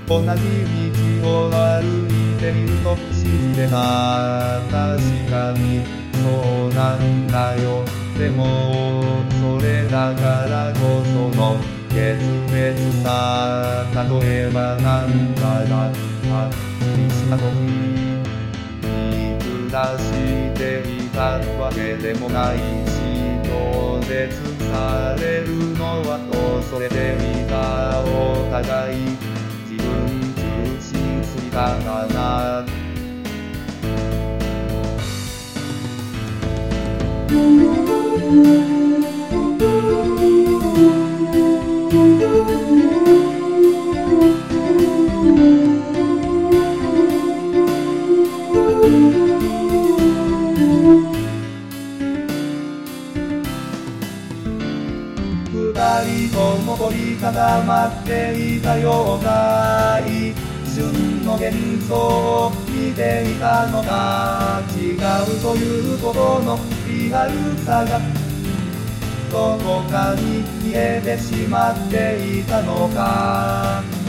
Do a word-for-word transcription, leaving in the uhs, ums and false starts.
同じ道を歩いていると信じてた。確かにそうなんだよ。でもそれだからこその決別さ。例えばなんかがありしたとき見下していたわけでもないし、拒絶されるのは恐れていた。お互い自分中心すぎたかな。二人とも凝り固まっていたような一瞬の幻想を見ていたのか。違うということのリアルさがどこかに消えてしまっていたのか。